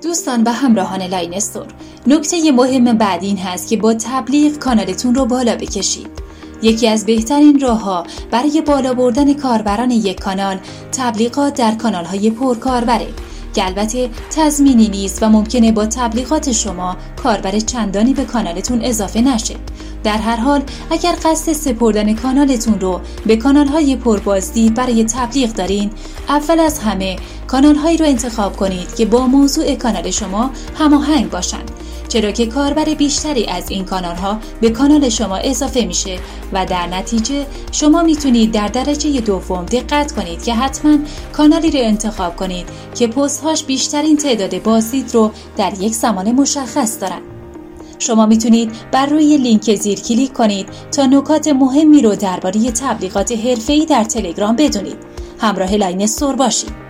دوستان و همراهان لاینستور، نکته مهم بعد این هست که با تبلیغ کانالتون رو بالا بکشید. یکی از بهترین راه‌ها برای بالا بردن کاربران یک کانال تبلیغات در کانال‌های پرکاربره که البته تضمینی نیست و ممکنه با تبلیغات شما کاربر چندانی به کانالتون اضافه نشه. در هر حال اگر قصد سپردن کانالتون رو به کانال‌های پربازدید برای تبلیغ دارین، اول از همه کانال‌هایی رو انتخاب کنید که با موضوع کانال شما هماهنگ باشند، چرا که کاربر بیشتری از این کانال‌ها به کانال شما اضافه میشه و در نتیجه شما میتونید در درجه دوم دقت کنید که حتما کانالی رو انتخاب کنید که پست‌هاش بیشترین تعداد بازدید رو در یک زمان مشخص دارن. شما میتونید بر روی لینک زیر کلیک کنید تا نکات مهمی رو درباره تبلیغات حرفه‌ای در تلگرام بدونید. همراه لاینستور باشید.